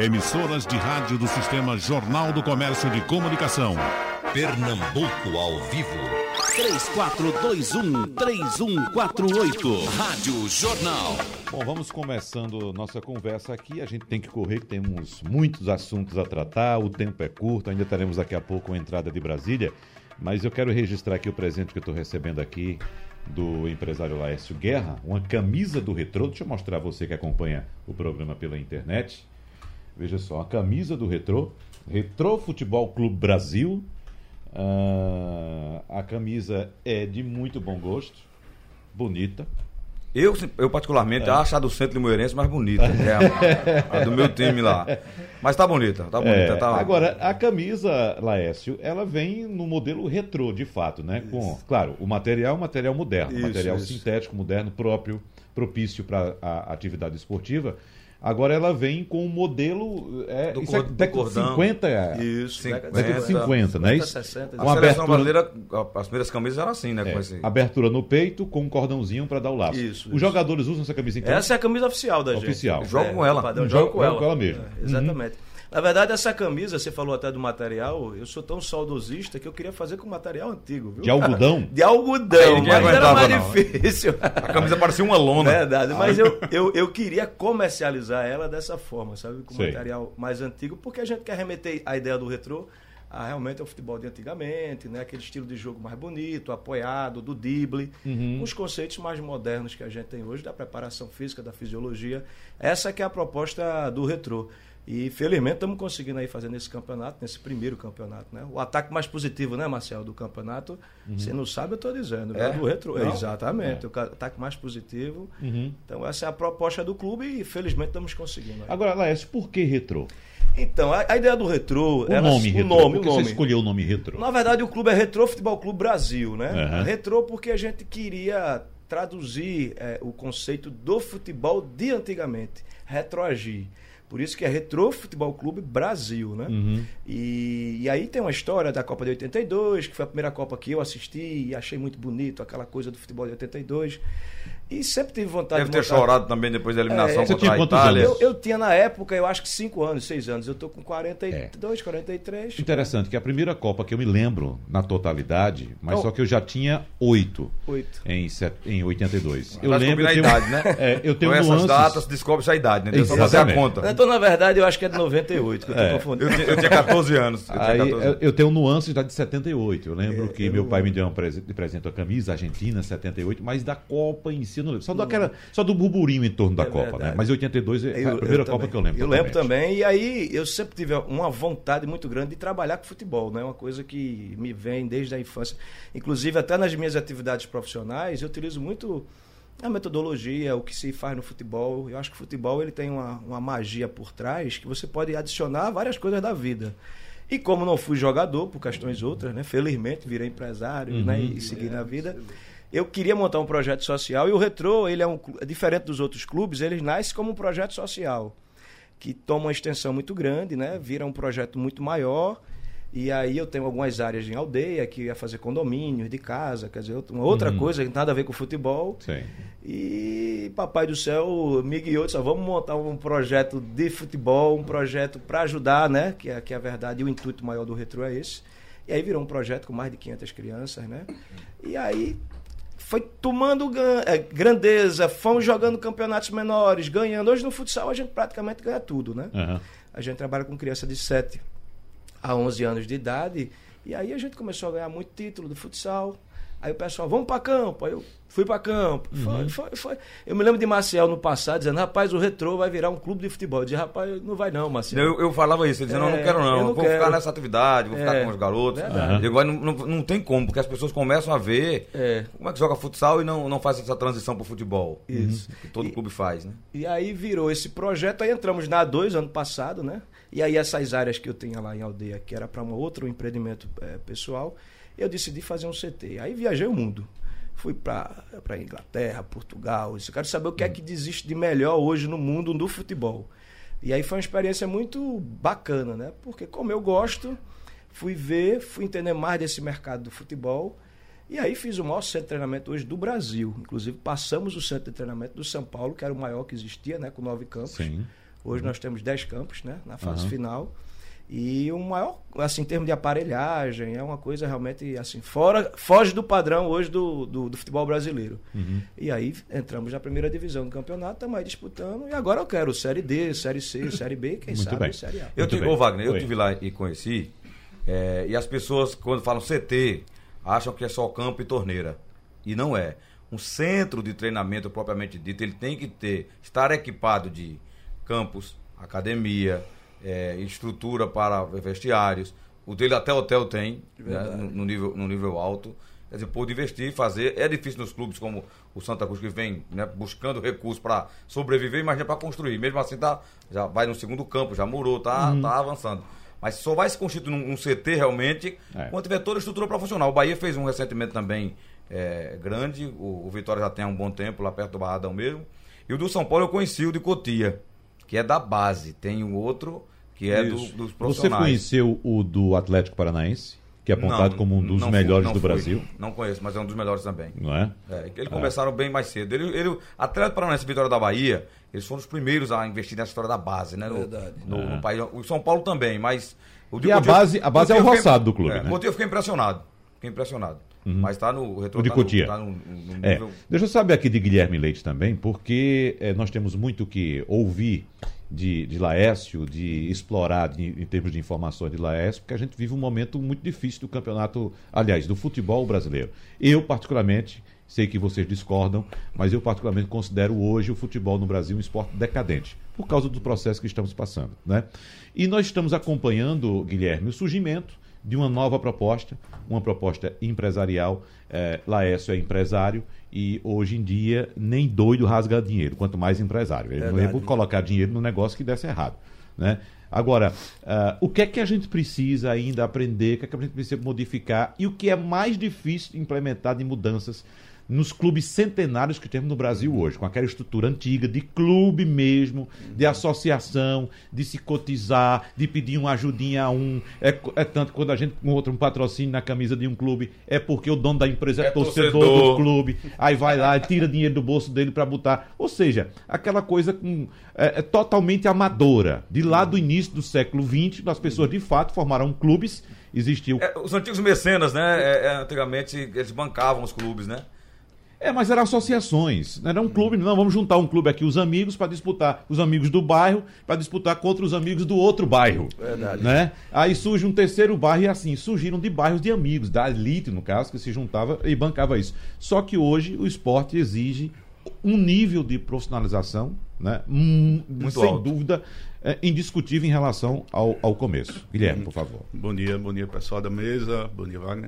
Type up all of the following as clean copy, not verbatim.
Emissoras de rádio do Sistema Jornal do Comércio de Comunicação. Pernambuco ao vivo. 3421-3148. Rádio Jornal. Bom, vamos começando nossa conversa aqui. A gente tem que correr, que temos muitos assuntos a tratar. O tempo é curto, ainda teremos daqui a pouco a entrada de Brasília. Mas eu quero registrar aqui o presente que eu estou recebendo aqui do empresário Laércio Guerra. Uma camisa do Retrô. Deixa eu mostrar a você que acompanha o programa pela internet. Veja só, a camisa do Retrô. Retrô Futebol Clube Brasil. A camisa é de muito bom gosto, bonita. Eu particularmente acho a do Centro Limoeirense mais bonita, a do meu time lá. Mas tá bonita, tá bonita. Tá... Agora, a camisa, Laércio, ela vem no modelo retrô, de fato, né? Com, claro, o material é um material moderno, material sintético, moderno, próprio, propício para a atividade esportiva. Agora ela vem com um modelo isso é década de 50. Isso, década de 50, né? Isso? 60. A seleção brasileira, as primeiras camisas eram assim, né? Com esse... Abertura no peito com um cordãozinho para dar o laço. Os jogadores usam essa camisa então? Essa é a camisa oficial da gente. Oficial. Joga com ela. Joga com ela mesmo. Exatamente. Na verdade, essa camisa, você falou até do material, eu sou tão saudosista que eu queria fazer com material antigo, viu? De algodão? De algodão, mas era mais difícil. A camisa parecia uma lona. Verdade, mas eu queria comercializar ela dessa forma, sabe? Com material mais antigo, porque a gente quer remeter a ideia do retrô a realmente ao futebol de antigamente, né? Aquele estilo de jogo mais bonito, apoiado, do drible, com os conceitos mais modernos que a gente tem hoje, da preparação física, da fisiologia. Essa que é a proposta do retrô. E felizmente estamos conseguindo aí fazer nesse campeonato, nesse primeiro campeonato, né? O ataque mais positivo, né, Marcelo, do campeonato, você não sabe, eu estou dizendo, do retrô. Exatamente, o ataque mais positivo. Então essa é a proposta do clube e felizmente estamos conseguindo. Aí. Agora, Laércio, por que retrô? Então, a ideia do retrô... O nome. Por que você escolheu o nome retrô? Na verdade, o clube é Retrô Futebol Clube Brasil, né? Retrô porque a gente queria traduzir o conceito do futebol de antigamente, retroagir. Por isso que é Retrô Futebol Clube Brasil, né? E aí tem uma história da Copa de 82, que foi a primeira Copa que eu assisti e achei muito bonito, aquela coisa do futebol de 82. E sempre tive vontade de montar... chorado também depois da eliminação contra a Itália. Eu tinha na época, eu acho que 5 anos, 6 anos. Eu tô com 42, 43. Interessante, que a primeira Copa que eu me lembro na totalidade, mas só que eu já tinha 8 em 82. Eu lembro a idade, né? Eu tenho com nuances... essas datas descobre essa idade, né? Só fazer a conta. Então, na verdade, eu acho que é de 98 que eu tô confundindo. Eu tinha 14 anos. Eu tenho nuances de 78. Eu lembro que meu pai me deu de presente a camisa Argentina, 78, mas da Copa em si, eu não lembro. Só do burburinho em torno da Copa, né? Mas 82 é a primeira Copa que eu lembro. Eu lembro também, e aí eu sempre tive uma vontade muito grande de trabalhar com futebol, né? Uma coisa que me vem desde a infância. Inclusive, até nas minhas atividades profissionais, eu utilizo muito a metodologia, o que se faz no futebol. Eu acho que o futebol ele tem uma magia por trás que você pode adicionar várias coisas da vida. E como não fui jogador, por questões outras, né? Felizmente virei empresário, né? E segui na vida. Eu queria montar um projeto social e o Retrô, ele é diferente dos outros clubes, ele nasce como um projeto social, que toma uma extensão muito grande, né? Vira um projeto muito maior. E aí eu tenho algumas áreas em aldeia que ia fazer condomínios de casa, quer dizer, uma outra coisa que nada a ver com futebol. Sim. E Papai do Céu me guiou e disse, vamos montar um projeto de futebol, um projeto para ajudar, né? Que é a verdade, e o intuito maior do Retrô é esse. E aí virou um projeto com mais de 500 crianças, né? E aí foi tomando grandeza, fomos jogando campeonatos menores, ganhando. Hoje no futsal a gente praticamente ganha tudo, né? A gente trabalha com criança de 7 a 11 anos de idade, e aí a gente começou a ganhar muito título do futsal. Aí o pessoal, vamos para campo. Aí eu fui para campo. Foi. Eu me lembro de Marcel no passado dizendo, rapaz, o Retrô vai virar um clube de futebol. Eu disse, rapaz, não vai não, Marcel. Eu falava isso, ele dizia, não quero não, vou ficar nessa atividade, vou ficar com os garotos. Não tem como, porque as pessoas começam a ver como é que joga futsal e não faz essa transição para o futebol. Isso. Que todo clube faz, né? E aí virou esse projeto, aí entramos na A2 ano passado, né? E aí essas áreas que eu tinha lá em aldeia, que era para um outro empreendimento pessoal, eu decidi fazer um CT. Aí viajei o mundo. Fui para Inglaterra, Portugal. Eu quero saber o que é que existe de melhor hoje no mundo do futebol. E aí foi uma experiência muito bacana, né? Porque como eu gosto, fui entender mais desse mercado do futebol. E aí fiz o maior centro de treinamento hoje do Brasil. Inclusive passamos o centro de treinamento do São Paulo, que era o maior que existia, né? Com 9 campos. Sim. Hoje nós temos 10 campos, né, na fase final. E o maior, assim, em termos de aparelhagem, é uma coisa realmente, assim, foge do padrão hoje do futebol brasileiro. E aí entramos na primeira divisão do campeonato, estamos aí disputando, e agora eu quero Série D, Série C, Série B, quem Muito sabe bem. Série A. Wagner, eu estive lá e conheci, e as pessoas, quando falam CT, acham que é só campo e torneira. E não é. Um centro de treinamento propriamente dito, ele tem que estar equipado de campos, academia, estrutura para vestiários. O dele até hotel tem, né, no nível alto. Quer dizer, pode investir, fazer. É difícil nos clubes como o Santa Cruz, que vem, né, buscando recursos para sobreviver, imagina para construir. Mesmo assim, já vai no segundo campo, já murou, tá avançando. Mas só vai se constituir num CT realmente quando tiver toda a estrutura para funcionar. O Bahia fez um recentemente também grande, o Vitória já tem há um bom tempo, lá perto do Barradão mesmo. E o do São Paulo eu conheci o de Cotia, que é da base. Tem o outro que é dos profissionais. Você conheceu o do Atlético Paranaense, que é apontado como um dos melhores do Brasil? Não conheço, mas é um dos melhores também. Não é? Eles começaram bem mais cedo. Atlético Paranaense e Vitória da Bahia, eles foram os primeiros a investir nessa história da base, né? No país. O São Paulo também, mas... A base é o roçado do clube, né? Cotia eu fiquei impressionado. Mas está no retorno. O de Cotia. Tá no nível... Deixa eu saber aqui de Guilherme Leite também, porque nós temos muito que ouvir de Laércio, de explorar em termos de informações de Laércio, porque a gente vive um momento muito difícil do campeonato, aliás, do futebol brasileiro. Eu, particularmente, sei que vocês discordam, mas eu particularmente considero hoje o futebol no Brasil um esporte decadente, por causa do processo que estamos passando, né? E nós estamos acompanhando, Guilherme, o surgimento de uma nova proposta, uma proposta empresarial. Laércio é empresário e hoje em dia nem doido rasga dinheiro, quanto mais empresário. Ele não ia colocar dinheiro no negócio que desse errado, né? Agora, o que é que a gente precisa ainda aprender, o que é que a gente precisa modificar e o que é mais difícil de implementar de mudanças nos clubes centenários que temos no Brasil hoje, com aquela estrutura antiga de clube mesmo, de associação, de se cotizar, de pedir uma ajudinha a um. É tanto quando a gente encontra um patrocínio na camisa de um clube, é porque o dono da empresa é torcedor do clube, aí vai lá e tira dinheiro do bolso dele para botar. Ou seja, aquela coisa totalmente amadora. De lá do início do século XX, as pessoas de fato formaram clubes, existiu... os antigos mecenas, né? Antigamente eles bancavam os clubes, né? Mas eram associações, não era um clube, não, vamos juntar um clube aqui, os amigos, para disputar, os amigos do bairro, para disputar contra os amigos do outro bairro. Verdade. Né? Aí surge um terceiro bairro e assim, surgiram de bairros de amigos, da elite, no caso, que se juntava e bancava isso. Só que hoje o esporte exige um nível de profissionalização, né? Muito sem alto. dúvida, indiscutível em relação ao começo. Guilherme, por favor. Bom dia pessoal da mesa, bom dia Wagner.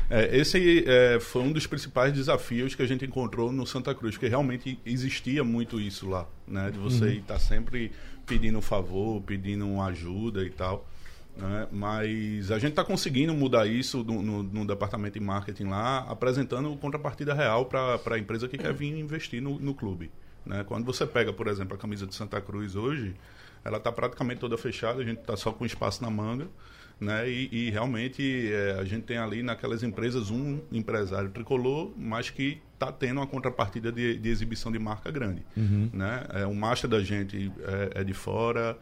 Esse foi um dos principais desafios que a gente encontrou no Santa Cruz, porque realmente existia muito isso lá, né? De você estar sempre pedindo um favor, pedindo uma ajuda e tal, né? Mas a gente está conseguindo mudar isso no departamento de marketing lá, apresentando contrapartida real para a empresa que quer vir investir no clube, né? Quando você pega, por exemplo, a camisa de Santa Cruz hoje, ela está praticamente toda fechada, a gente está só com espaço na manga, né? E realmente a gente tem ali naquelas empresas um empresário tricolor, mas que está tendo uma contrapartida de exibição de marca grande, né? O master da gente é de fora,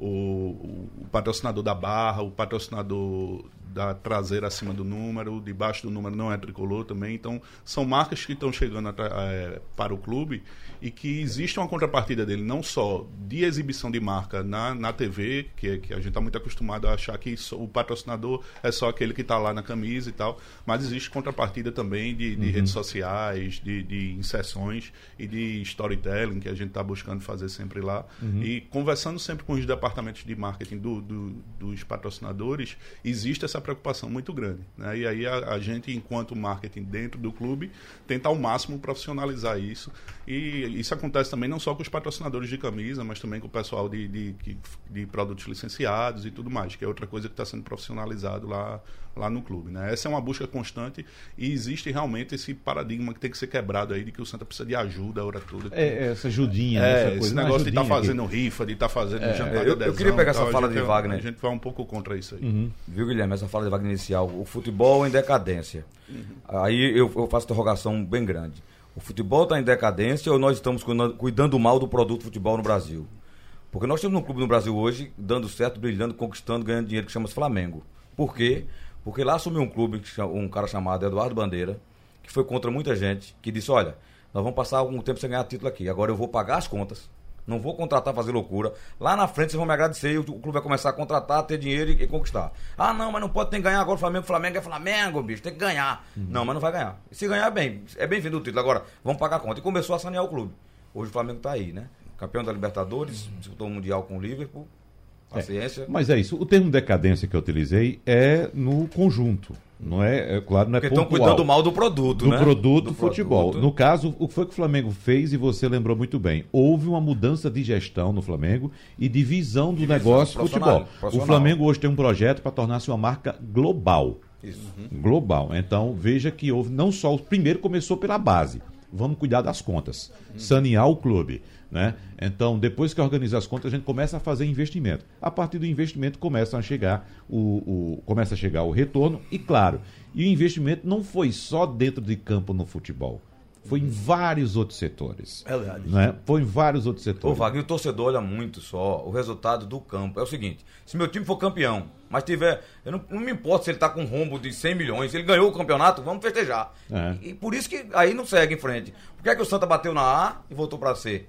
o patrocinador da barra, o patrocinador da traseira acima do número, debaixo do número não é tricolor também. Então são marcas que estão chegando para o clube e que existe uma contrapartida dele, não só de exibição de marca na TV, que a gente está muito acostumado a achar que o patrocinador é só aquele que está lá na camisa e tal, mas existe contrapartida também de redes sociais, de inserções e de storytelling que a gente está buscando fazer sempre lá. E conversando sempre com os departamentos de marketing dos patrocinadores, existe essa preocupação muito grande, né? E aí a gente, enquanto marketing dentro do clube, tenta ao máximo profissionalizar isso. E isso acontece também não só com os patrocinadores de camisa, mas também com o pessoal de produtos licenciados e tudo mais, que é outra coisa que está sendo profissionalizado lá no clube, né? Essa é uma busca constante e existe realmente esse paradigma que tem que ser quebrado aí de que o Santa precisa de ajuda a hora toda. Essa ajudinha, essa coisa. Esse negócio de estar fazendo rifa, de estar fazendo jantar de adesão. Eu queria pegar essa fala de Wagner. A gente vai um pouco contra isso aí. Viu, Guilherme? Essa fala de Wagner inicial. O futebol em decadência. Aí eu faço interrogação bem grande. O futebol está em decadência ou nós estamos cuidando mal do produto futebol no Brasil? Porque nós temos um clube no Brasil hoje, dando certo, brilhando, conquistando, ganhando dinheiro, que chama-se Flamengo. Por quê? Porque lá assumiu um clube, um cara chamado Eduardo Bandeira, que foi contra muita gente, que disse, olha, nós vamos passar algum tempo sem ganhar título aqui, agora eu vou pagar as contas, não vou contratar, fazer loucura, lá na frente vocês vão me agradecer, e o clube vai começar a contratar, ter dinheiro e conquistar. Ah, não, mas não pode ter que ganhar agora o Flamengo é Flamengo, bicho, tem que ganhar. Não, mas não vai ganhar. E se ganhar, bem, é bem-vindo o título, agora vamos pagar a conta. E começou a sanear o clube. Hoje o Flamengo está aí, né? Campeão da Libertadores, disputou o Mundial com o Liverpool, paciência. Mas é isso, o termo decadência que eu utilizei é no conjunto. Não é claro, não é porque pontual. Estão cuidando mal do produto, né? Do produto futebol. No caso, o que foi que o Flamengo fez, e você lembrou muito bem, houve uma mudança de gestão no Flamengo e de visão do negócio futebol. O Flamengo hoje tem um projeto para tornar-se uma marca global. Isso. Global. Então, veja que houve, não só, o primeiro começou pela base. Vamos cuidar das contas, sanear o clube, né? Então, depois que organiza as contas, a gente começa a fazer investimento. A partir do investimento começa a chegar o retorno e, claro, e o investimento não foi só dentro de campo no futebol. Foi em vários outros setores. É verdade. Né? Foi em vários outros setores. Ô, Wagner, o torcedor olha muito só o resultado do campo. É o seguinte, se meu time for campeão, mas tiver... Eu não me importo se ele está com um rombo de 100 milhões, ele ganhou o campeonato, vamos festejar. É. E por isso que aí não segue em frente. Por que é que o Santa bateu na A e voltou para C?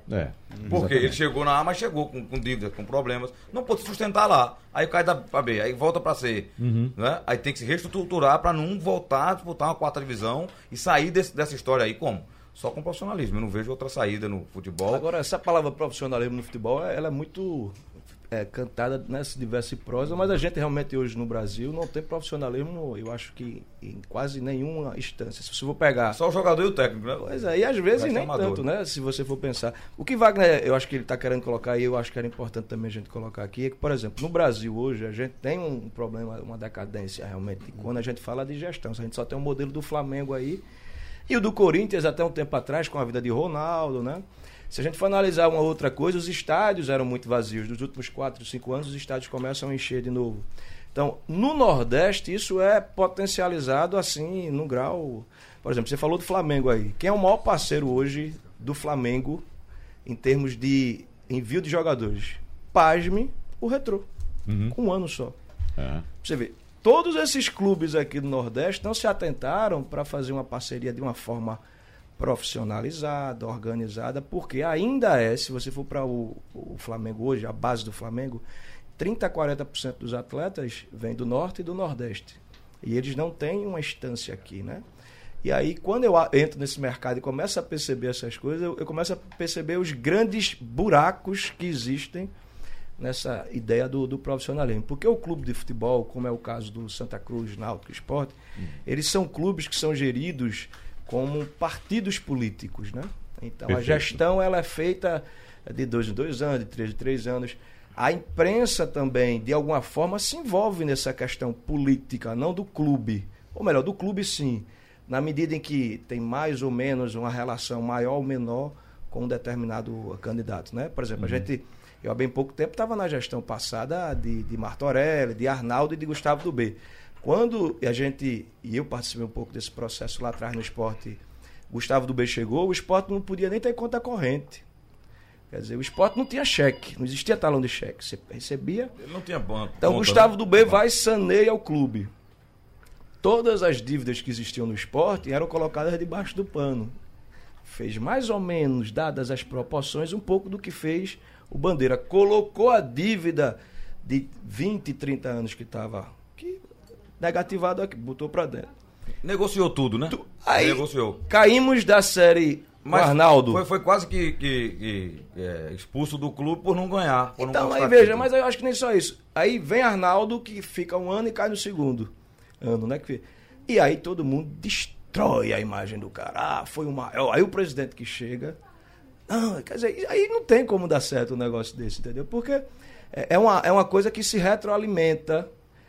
Porque ele chegou na A, mas chegou com dívidas, com problemas. Não pôde se sustentar lá. Aí cai para B, aí volta para C. Né? Aí tem que se reestruturar para não voltar a disputar uma 4ª divisão e sair dessa história aí. Como? Só com profissionalismo. Eu não vejo outra saída no futebol. Agora, essa palavra profissionalismo no futebol, ela é muito cantada nessa diversa prosa, mas a gente realmente hoje no Brasil não tem profissionalismo, eu acho que em quase nenhuma instância. Se você for pegar... Só o jogador e o técnico, né? Pois é, e às vezes nem tanto, né? Se você for pensar. O que Wagner, eu acho que ele está querendo colocar, e eu acho que era importante também a gente colocar aqui, é que, por exemplo, no Brasil hoje, a gente tem um problema, uma decadência realmente, quando a gente fala de gestão. A gente só tem um modelo do Flamengo aí, e o do Corinthians até um tempo atrás, com a vida de Ronaldo, né? Se a gente for analisar uma outra coisa, os estádios eram muito vazios. Nos últimos 4, 5 anos, os estádios começam a encher de novo. Então, no Nordeste, isso é potencializado assim, num grau... Por exemplo, você falou do Flamengo aí. Quem é o maior parceiro hoje do Flamengo em termos de envio de jogadores? Pasme, o Retrô. Com um ano só. Você vê, todos esses clubes aqui do Nordeste não se atentaram para fazer uma parceria de uma forma profissionalizada, organizada, porque ainda se você for para o Flamengo hoje, a base do Flamengo, 30% a 40% dos atletas vêm do Norte e do Nordeste. E eles não têm uma instância aqui, né? E aí, quando eu entro nesse mercado e começo a perceber essas coisas, eu começo a perceber os grandes buracos que existem nessa ideia do profissionalismo. Porque o clube de futebol, como é o caso do Santa Cruz, Náutico Sport, eles são clubes que são geridos como partidos políticos, né? Então, perfeito. A gestão ela é feita de 2 em 2 anos, de 3 em 3 anos. A imprensa também, de alguma forma, se envolve nessa questão política, não do clube. Ou melhor, do clube sim, na medida em que tem mais ou menos uma relação maior ou menor com um determinado candidato, né? Por exemplo, eu há bem pouco tempo estava na gestão passada de Martorelli, de Arnaldo e de Gustavo Dubé. Quando eu participei um pouco desse processo lá atrás no esporte, Gustavo Dubé chegou, o esporte não podia nem ter conta corrente. Quer dizer, o esporte não tinha cheque, não existia talão de cheque, você recebia... Ele não tinha banco. Então, Gustavo Dubé vai e saneia o clube. Todas as dívidas que existiam no esporte eram colocadas debaixo do pano. Fez mais ou menos, dadas as proporções, um pouco do que fez o Bandeira. Colocou a dívida de 20, 30 anos que estava... negativado aqui, botou pra dentro. Negociou tudo, né? Aí negociou. Caímos da série Arnaldo. Foi quase que expulso do clube por não ganhar. Por então, não aí veja, mas eu acho que nem só isso. Aí vem Arnaldo, que fica um ano e cai no segundo ano, né? E aí todo mundo destrói a imagem do cara. Foi o maior. Aí o presidente que chega... Não, quer dizer, aí não tem como dar certo um negócio desse, entendeu? Porque é uma coisa que se retroalimenta.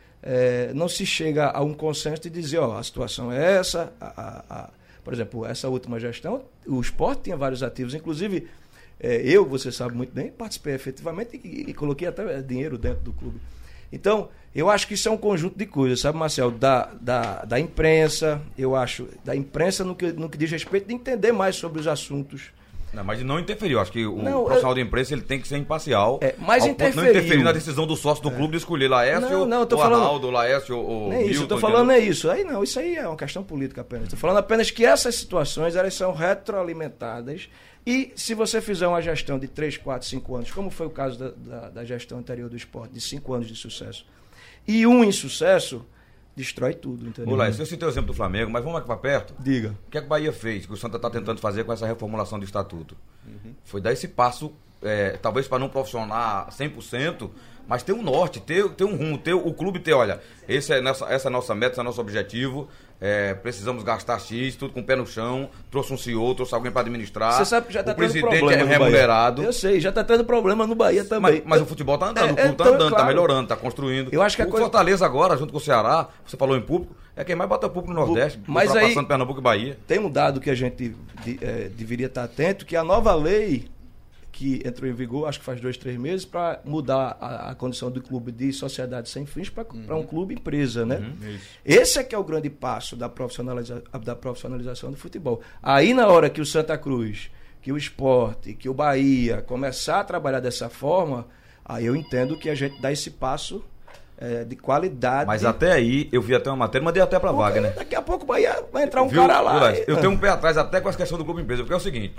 Não se chega a um consenso de dizer, a situação é essa, por exemplo, essa última gestão, o esporte tinha vários ativos, inclusive você sabe muito bem, participei efetivamente e coloquei até dinheiro dentro do clube. Então, eu acho que isso é um conjunto de coisas, sabe, Marcel? Da imprensa, eu acho, da imprensa no que diz respeito de entender mais sobre os assuntos Não, mas não interferiu. Acho que o profissional de imprensa ele tem que ser imparcial. Mas não interferir na decisão do sócio do clube de escolher Laércio, ou Arnaldo, Laércio ou nem isso, eu tô falando é isso. Isso aí é uma questão política apenas. Estou falando apenas que essas situações elas são retroalimentadas e se você fizer uma gestão de 3, 4, 5 anos, como foi o caso da gestão anterior do esporte, de 5 anos de sucesso, e um insucesso, destrói tudo, entendeu? Olá, eu citei o exemplo do Flamengo, mas vamos aqui para perto. Diga. O que é que o Bahia fez, que o Santa está tentando fazer com essa reformulação do estatuto? Foi dar esse passo, talvez para não profissionar 100%, mas ter um norte, ter um rumo, o clube ter, olha, essa é a nossa meta, esse é o nosso objetivo, precisamos gastar X, tudo com o pé no chão, trouxe um CEO, trouxe alguém para administrar. Você sabe que já está tendo problema. O presidente é remunerado. Eu sei, já está tendo problema no Bahia também. Mas o futebol está andando, o clube está andando, está melhorando, está construindo. Eu acho que Fortaleza agora, junto com o Ceará, você falou em público, é quem mais bota público no Nordeste, mas aí, passando Pernambuco e Bahia. Tem um dado que a gente deveria estar atento, que a nova lei que entrou em vigor, acho que faz 2, 3 meses, para mudar a condição do clube de sociedade sem fins para um clube empresa, né? Esse é que é o grande passo da profissionalização do futebol. Aí na hora que o Santa Cruz, que o Sport, que o Bahia começar a trabalhar dessa forma, aí eu entendo que a gente dá esse passo de qualidade. Mas até aí, eu vi até uma matéria, mandei até pra Wagner. Daqui a pouco o Bahia vai entrar cara lá. Eu tenho um pé atrás até com essa questão do clube empresa, porque é o seguinte,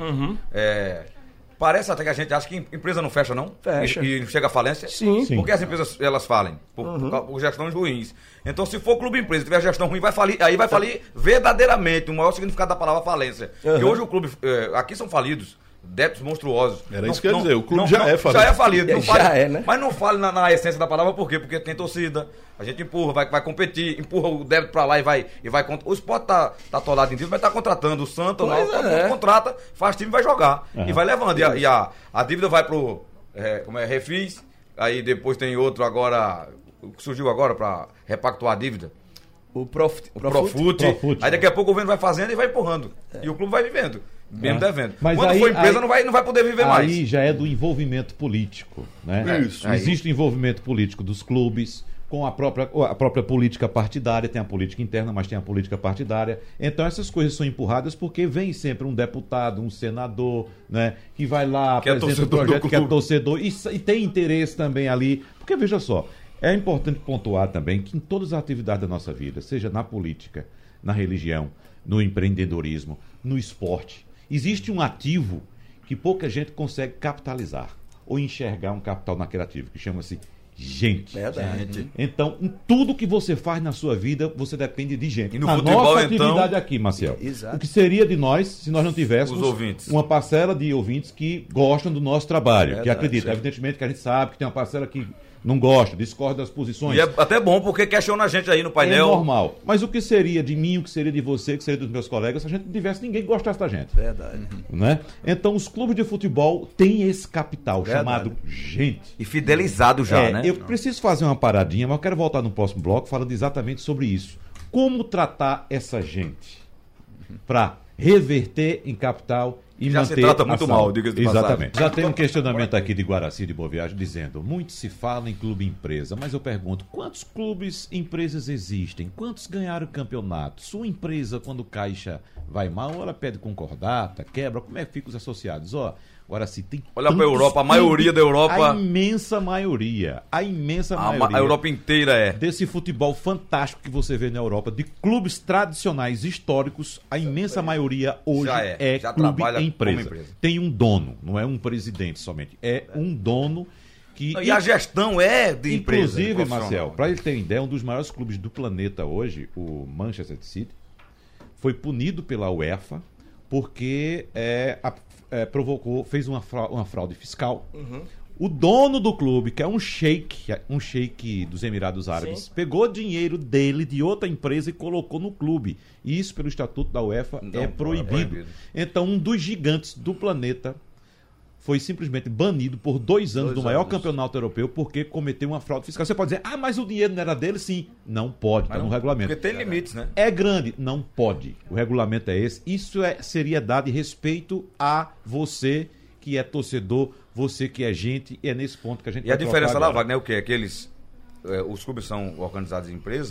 parece até que a gente acha que empresa não fecha, não? Fecha. E chega à falência? Sim. Porque as empresas, elas falem? Por gestões ruins. Então, se for clube empresa e tiver gestão ruim, vai falir, aí vai falir verdadeiramente, o maior significado da palavra falência. Porque hoje o clube, aqui são falidos, débitos monstruosos. Era isso que eu ia dizer, o clube já é falido. Já é falido. Né? Mas não fale na essência da palavra, por quê? Porque tem torcida, a gente empurra, vai competir, empurra o débito pra lá e vai o Sport tá atolado em dívida, mas tá contratando o Santa, contrata, faz time e vai jogar. E vai levando. E a dívida vai pro Refis, aí depois tem outro agora, que surgiu agora pra repactuar a dívida. O Profut. Aí daqui a pouco o governo vai fazendo e vai empurrando. E o clube vai vivendo. Mesmo devendo. Mas quando aí, for empresa, não vai poder viver mais. Aí já é do envolvimento político, né? Isso. Existe o envolvimento político dos clubes com a própria política partidária, tem a política interna, mas tem a política partidária. Então essas coisas são empurradas porque vem sempre um deputado, um senador, né, que vai lá, apresenta o projeto, que é torcedor e tem interesse também ali. Porque veja só, é importante pontuar também que em todas as atividades da nossa vida, seja na política, na religião, no empreendedorismo, no esporte, existe um ativo que pouca gente consegue capitalizar ou enxergar um capital naquele ativo, que chama-se gente. Verdade. Então, em tudo que você faz na sua vida, você depende de gente. E no na futebol, nossa atividade então, aqui, Marcel. Exato. O que seria de nós se nós não tivéssemos os ouvintes, uma parcela de ouvintes que gostam do nosso trabalho, Verdade, que acreditam. Evidentemente que a gente sabe que tem uma parcela que não gosta, discorda das posições. E é até bom, porque questiona a gente aí no painel. É normal. Mas o que seria de mim, o que seria de você, o que seria dos meus colegas, se a gente não tivesse ninguém que gostasse da gente? Verdade. Né? Então, os clubes de futebol têm esse capital chamado gente. E fidelizado já, né? Eu preciso fazer uma paradinha, mas eu quero voltar no próximo bloco falando exatamente sobre isso. Como tratar essa gente para reverter em capital e já manter se trata muito ação. mal, diga-se de Exatamente. passagem. Já tem um questionamento aqui de Guaraci de Boa Viagem dizendo: muito se fala em clube empresa, mas eu pergunto, quantos clubes empresas existem? Quantos ganharam campeonato? Sua empresa, quando Caixa vai mal, ela pede concordata, quebra, como é que fica os associados? Guaraci tem. Olha para a Europa, a maioria da Europa. A imensa maioria. A Europa inteira desse futebol fantástico que você vê na Europa, de clubes tradicionais históricos, a imensa maioria hoje já clube empresa. Tem um dono, não é um presidente somente, é um dono que... E a gestão é de empresa. Inclusive, Marcel, para ele ter ideia, um dos maiores clubes do planeta hoje, o Manchester City, foi punido pela UEFA porque fez uma fraude fiscal. O dono do clube, que é um sheik dos Emirados Árabes, pegou dinheiro dele de outra empresa e colocou no clube. E isso, pelo estatuto da UEFA, é proibido. Então, um dos gigantes do planeta foi simplesmente banido por 2 anos do maior campeonato europeu porque cometeu uma fraude fiscal. Você pode dizer, mas o dinheiro não era dele? Sim. Não pode, está no regulamento. Porque tem limites, né? É grande? Não pode. O regulamento é esse. Isso é seriedade e respeito a você que é torcedor, você que é gente, e é nesse ponto que a gente... E a diferença lá, Wagner, é o quê? É que os clubes são organizados em empresa,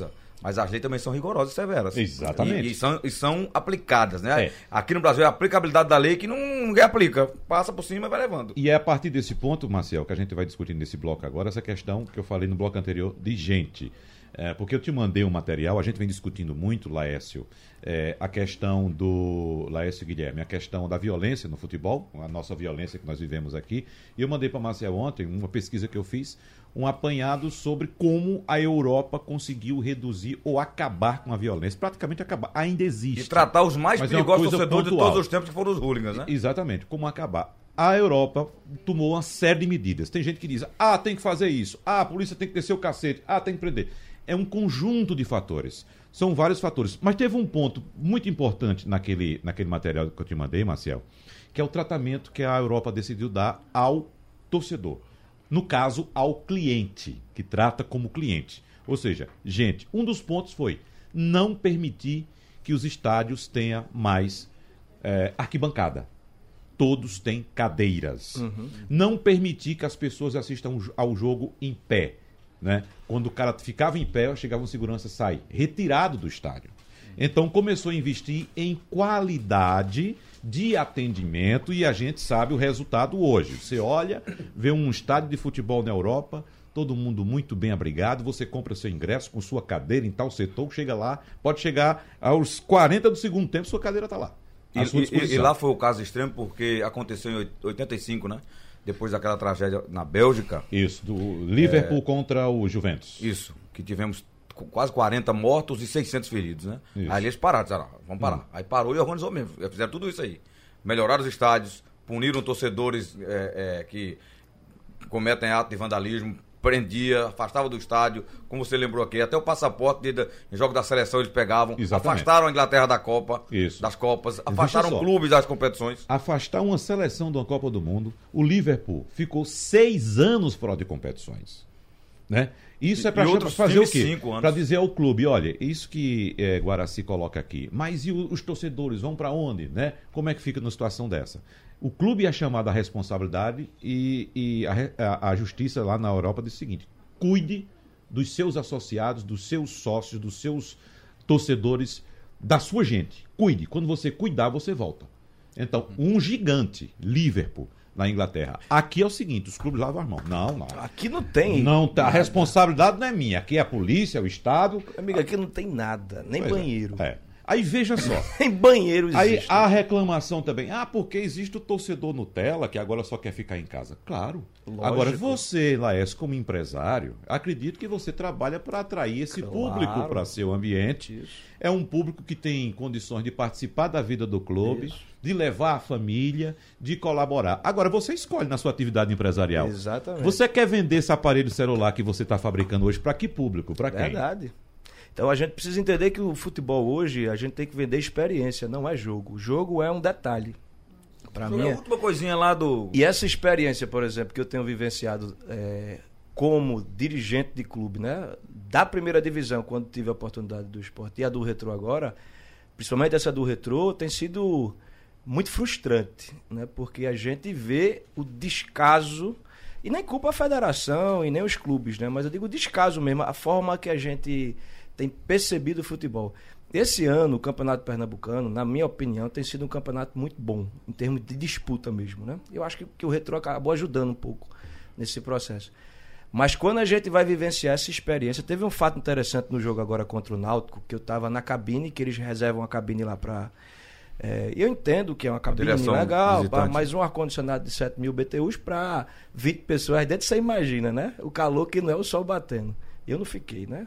Mas as leis também são rigorosas e severas. Exatamente. E são aplicadas, né? É. Aqui no Brasil é a aplicabilidade da lei que ninguém aplica. Passa por cima e vai levando. E é a partir desse ponto, Marcel, que a gente vai discutir nesse bloco agora, essa questão que eu falei no bloco anterior de gente. Porque eu te mandei um material, a gente vem discutindo muito, Laércio, a questão do... Laércio Guilherme, a questão da violência no futebol, a nossa violência que nós vivemos aqui. E eu mandei para Marcel ontem, uma pesquisa que eu fiz, um apanhado sobre como a Europa conseguiu reduzir ou acabar com a violência. Praticamente acabar. Ainda existe. E tratar os mais perigosos torcedores de todos os tempos, que foram os hooligans, né? Exatamente. Como acabar. A Europa tomou uma série de medidas. Tem gente que diz, tem que fazer isso. A polícia tem que descer o cacete. Tem que prender. É um conjunto de fatores. São vários fatores. Mas teve um ponto muito importante naquele material que eu te mandei, Marcel, que é o tratamento que a Europa decidiu dar ao torcedor. No caso, ao cliente, que trata como cliente. Ou seja, gente, um dos pontos foi não permitir que os estádios tenham mais arquibancada. Todos têm cadeiras. Não permitir que as pessoas assistam ao jogo em pé. Né? Quando o cara ficava em pé, chegava um segurança, sai retirado do estádio. Então começou a investir em qualidade de atendimento e a gente sabe o resultado hoje. Você olha, vê um estádio de futebol na Europa, todo mundo muito bem abrigado, você compra seu ingresso com sua cadeira em tal setor, chega lá, pode chegar aos 40 do segundo tempo, sua cadeira está lá. E lá foi o caso extremo porque aconteceu em 85, né? Depois daquela tragédia na Bélgica. Isso, do Liverpool contra o Juventus. Isso, que tivemos quase 40 mortos e 600 feridos, né? Isso. Aí eles pararam, disseram, vamos parar. Aí parou e organizou mesmo, fizeram tudo isso aí. Melhoraram os estádios, puniram torcedores que cometem ato de vandalismo, prendia, afastava do estádio, como você lembrou aqui, até o passaporte em jogo da seleção eles pegavam. Exatamente. Afastaram a Inglaterra da Copa, das Copas, afastaram clubes das competições. Afastar uma seleção de uma Copa do Mundo, o Liverpool ficou 6 anos fora de competições, né? Isso é para fazer o quê? Para dizer ao clube, olha, isso que Guaraci coloca aqui, mas e os torcedores vão para onde, né? Como é que fica numa situação dessa? O clube é chamado à responsabilidade e a justiça lá na Europa diz o seguinte, cuide dos seus associados, dos seus sócios, dos seus torcedores, da sua gente. Cuide. Quando você cuidar, você volta. Então, um gigante, Liverpool, na Inglaterra. Aqui é o seguinte, os clubes lavam as mãos. Não. Aqui não tem. Não, a responsabilidade não é minha. Aqui é a polícia, é o Estado. Amigo, aqui não tem nada, nem banheiro. Aí veja só. Em banheiro existe. Aí a reclamação também. Porque existe o torcedor Nutella que agora só quer ficar em casa. Claro. Lógico. Agora você, Laércio, como empresário, acredito que você trabalha para atrair esse público para seu ambiente. Isso. É um público que tem condições de participar da vida do clube, de levar a família, de colaborar. Agora, você escolhe na sua atividade empresarial. Exatamente. Você quer vender esse aparelho celular que você está fabricando hoje para que público? Para quem? Verdade. Então a gente precisa entender que o futebol hoje, a gente tem que vender experiência, não é jogo. O jogo é um detalhe. Para mim a última coisinha lá do... E essa experiência, por exemplo, que eu tenho vivenciado como dirigente de clube, né? Da primeira divisão, quando tive a oportunidade do esporte, e a do Retrô agora, principalmente essa do Retrô, tem sido muito frustrante, né? Porque a gente vê o descaso, e nem culpa a federação e nem os clubes, né? Mas eu digo descaso mesmo, a forma que a gente tem percebido o futebol. Esse ano, o Campeonato Pernambucano, na minha opinião, tem sido um campeonato muito bom, em termos de disputa mesmo, né? Eu acho que o Retrô acabou ajudando um pouco nesse processo. Mas quando a gente vai vivenciar essa experiência, teve um fato interessante no jogo agora contra o Náutico, que eu estava na cabine, que eles reservam a cabine lá para... eu entendo que é uma cabine legal, mas um ar-condicionado de 7 mil BTUs para 20 pessoas dentro, você imagina, né? O calor que não é o sol batendo. Eu não fiquei, né?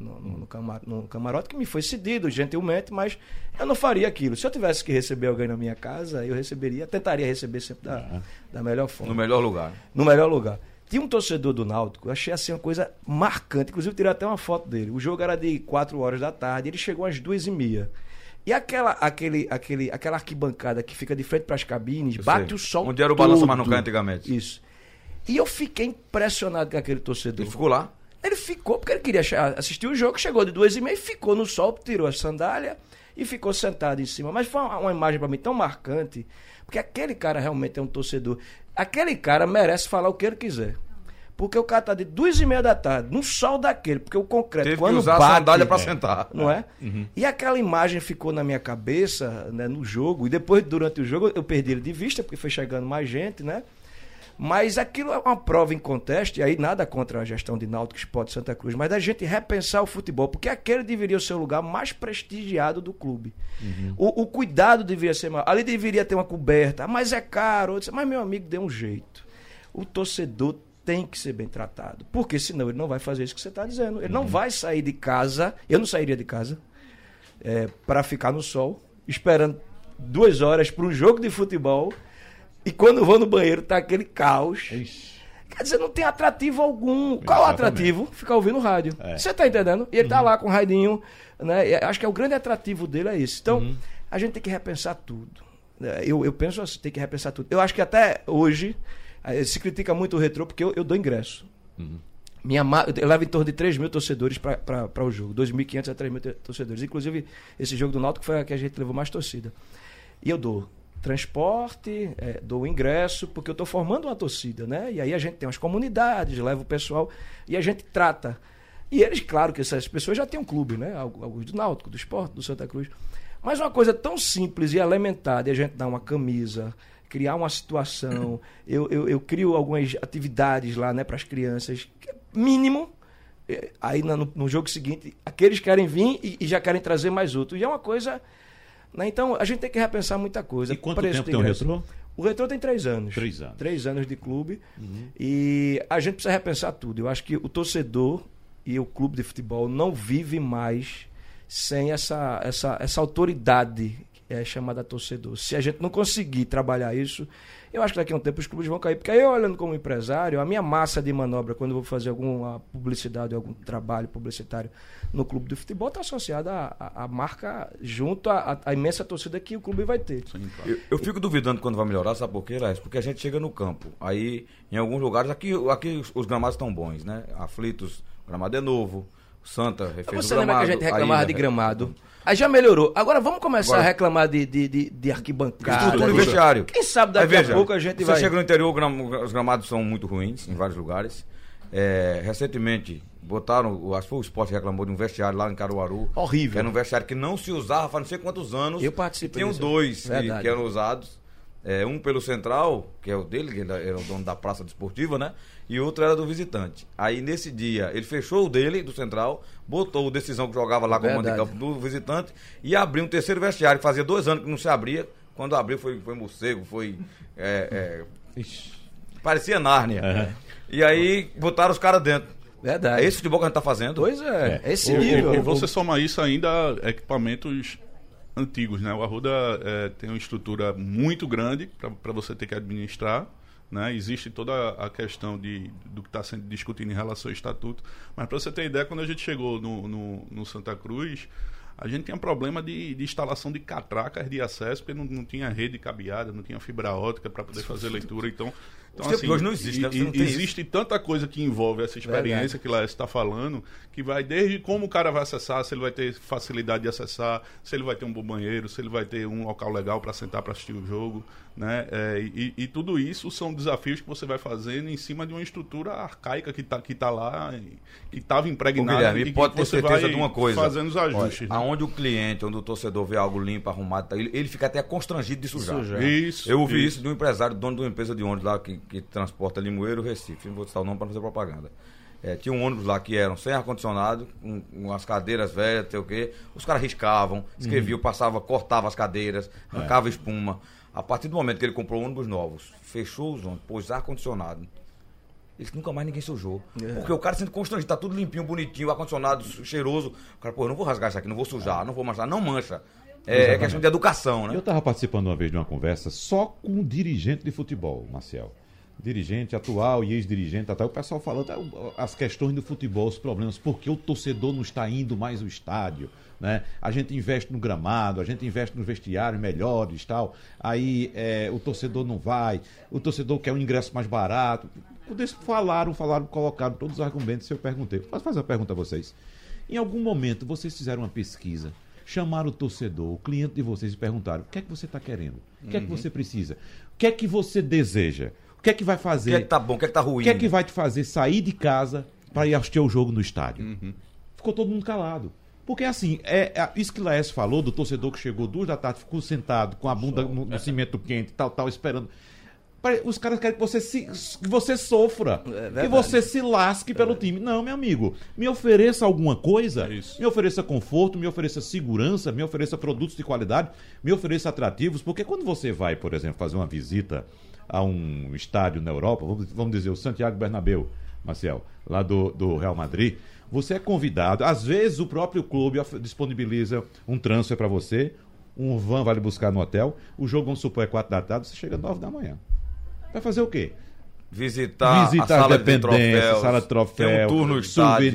No camarote que me foi cedido, gentilmente, mas eu não faria aquilo. Se eu tivesse que receber alguém na minha casa, eu tentaria receber sempre da melhor forma. No melhor lugar. No melhor lugar. Tinha um torcedor do Náutico, eu achei assim uma coisa marcante, inclusive tirei até uma foto dele. O jogo era de 4 horas da tarde, ele chegou às 2h30. E aquela arquibancada que fica de frente para as cabines, bate o sol onde era o Balança Mas Não Cai antigamente. Isso. E eu fiquei impressionado com aquele torcedor. Ele ficou lá? Ele ficou, porque ele queria assistir o jogo, chegou de 2h30, ficou no sol, tirou a sandália e ficou sentado em cima. Mas foi uma imagem para mim tão marcante, porque aquele cara realmente é um torcedor. Aquele cara merece falar o que ele quiser. Porque o cara tá de 2h30 da tarde, num sol daquele, porque o concreto, Teve quando que usar bate, a sandália pra sentar. não é? E aquela imagem ficou na minha cabeça, né, no jogo, e depois, durante o jogo, eu perdi ele de vista, porque foi chegando mais gente, né? Mas aquilo é uma prova em conteste, e aí nada contra a gestão de Náutico, Sport, Santa Cruz, mas da gente repensar o futebol, porque aquele deveria ser o lugar mais prestigiado do clube. O cuidado deveria ser maior. Ali deveria ter uma coberta, mas é caro. Mas, meu amigo, dê um jeito. O torcedor tem que ser bem tratado, porque senão ele não vai fazer isso que você está dizendo. Ele não vai sair de casa, eu não sairia de casa, para ficar no sol, esperando 2 horas para um jogo de futebol. E quando eu vou no banheiro, tá aquele caos. Ixi. Quer dizer, não tem atrativo algum. Qual é o atrativo? Ficar ouvindo rádio. Você tá entendendo? E ele tá lá com o radinho, né? E acho que o grande atrativo dele é esse. Então, a gente tem que repensar tudo. Eu penso assim, tem que repensar tudo. Eu acho que até hoje, se critica muito o Retrô, porque eu dou ingresso. Eu levo em torno de 3 mil torcedores para o jogo. 2.500 a 3 mil torcedores. Inclusive, esse jogo do Náutico foi a que a gente levou mais torcida. E eu dou transporte, dou ingresso, porque eu estou formando uma torcida, né? E aí a gente tem umas comunidades, leva o pessoal e a gente trata. E eles, claro que essas pessoas já têm um clube, né? Alguns do Náutico, do Sport, do Santa Cruz. Mas uma coisa tão simples e elementar de a gente dar uma camisa, criar uma situação, eu crio algumas atividades lá, né, para as crianças, mínimo. Aí no jogo seguinte, aqueles querem vir e já querem trazer mais outros. E é uma coisa... Né? Então, a gente tem que repensar muita coisa. E quanto tempo tem o Retrô? O Retrô tem 3 anos. 3 anos. 3 anos de clube. E a gente precisa repensar tudo. Eu acho que o torcedor e o clube de futebol não vive mais sem essa autoridade chamada torcedor. Se a gente não conseguir trabalhar isso, eu acho que daqui a um tempo os clubes vão cair. Porque aí, eu olhando como empresário, a minha massa de manobra, quando eu vou fazer alguma publicidade, algum trabalho publicitário no clube de futebol, está associada à marca junto à imensa torcida que o clube vai ter. Sim, claro. Eu fico duvidando quando vai melhorar, sabe por quê, Laís? Porque a gente chega no campo. Aí, em alguns lugares, aqui os gramados estão bons, né? Aflitos, o gramado é novo. Santa refez o gramado. Você lembra que a gente reclamava de gramado? Aí já melhorou. Agora vamos começar a reclamar de arquibancada. Estrutura e vestiário. Quem sabe daqui a pouco a gente vai... Você chega no interior, os gramados são muito ruins em vários lugares. Recentemente, botaram, acho que foi o Sport que reclamou de um vestiário lá em Caruaru. Horrível. Que era um vestiário que não se usava faz não sei quantos anos. Eu participei. Tinham 2 que eram usados. Um pelo Central, que é o dele, que ele era o dono da praça desportiva, né? E outro era do visitante. Aí nesse dia ele fechou o dele, do Central, botou o Decisão que jogava lá com o mando de campo do visitante e abriu um terceiro vestiário, que fazia 2 anos que não se abria. Quando abriu foi morcego, foi... parecia Nárnia. E aí botaram os caras dentro. Verdade. É esse futebol que a gente tá fazendo? Pois é. Esse nível. E você soma isso ainda equipamentos antigos, né? O Arruda tem uma estrutura muito grande para você ter que administrar, né? Existe toda a questão do que está sendo discutido em relação ao estatuto, mas para você ter ideia, quando a gente chegou no Santa Cruz, a gente tinha problema de instalação de catracas de acesso, porque não tinha rede cabeada, não tinha fibra ótica para poder fazer leitura. Então assim, hoje não existe, né? Existe tanta coisa que envolve essa experiência que Laércio está falando, que vai desde como o cara vai acessar, se ele vai ter facilidade de acessar, se ele vai ter um bom banheiro, se ele vai ter um local legal para sentar para assistir o jogo, né? E tudo isso são desafios que você vai fazendo em cima de uma estrutura arcaica que tá lá, que estava impregnada. Guilherme, e pode ter certeza de uma coisa, fazendo os ajustes. Olha, aonde o cliente, onde o torcedor vê algo limpo, arrumado, ele fica até constrangido de sujar. Isso, eu ouvi isso de um empresário, dono de uma empresa de ônibus lá que transporta Limoeiro, Recife. Não vou citar o nome para não fazer propaganda. Tinha um ônibus lá que eram sem ar-condicionado, com as cadeiras velhas, sei o quê. Os caras riscavam, escreviam, cortava as cadeiras, arrancava espuma. A partir do momento que ele comprou ônibus novos, fechou os ônibus, pôs ar-condicionado, nunca mais ninguém sujou. Porque o cara sendo constrangido, tá tudo limpinho, bonitinho, ar-condicionado, cheiroso. O cara, eu não vou rasgar isso aqui, não vou sujar, não vou manchar, não mancha. É questão de educação, né? Eu estava participando uma vez de uma conversa só com um dirigente de futebol, Marcel. Dirigente atual e ex-dirigente, até o pessoal falando as questões do futebol, os problemas, porque o torcedor não está indo mais ao estádio, né? A gente investe no gramado, a gente investe nos vestiários melhores e tal, aí o torcedor não vai, o torcedor quer um ingresso mais barato. Quando eles falaram, colocaram todos os argumentos, eu perguntei, posso fazer uma pergunta a vocês? Em algum momento vocês fizeram uma pesquisa, chamaram o torcedor, o cliente de vocês e perguntaram, o que é que você está querendo? O que é que você precisa? O que é que você deseja? O que é que vai fazer? O que é que tá bom, o que é que tá ruim? O que é que vai te fazer sair de casa para ir assistir o jogo no estádio? Ficou todo mundo calado. Porque assim, isso que Laércio falou, do torcedor que chegou 2 da tarde, ficou sentado com a bunda no cimento quente, tal, esperando. Os caras querem que você sofra, que você se lasque pelo time. Não, meu amigo, me ofereça alguma coisa, me ofereça conforto, me ofereça segurança, me ofereça produtos de qualidade, me ofereça atrativos, porque quando você vai, por exemplo, fazer uma visita a um estádio na Europa, vamos dizer, o Santiago Bernabéu, Marcel, lá do Real Madrid, você é convidado, às vezes o próprio clube disponibiliza um transfer para você, um van vai lhe buscar no hotel, o jogo, vamos supor, é 4 da tarde, você chega 9 da manhã. Vai fazer o quê? Visitar a sala de troféus, sala de troféu, tem um tour no estádio.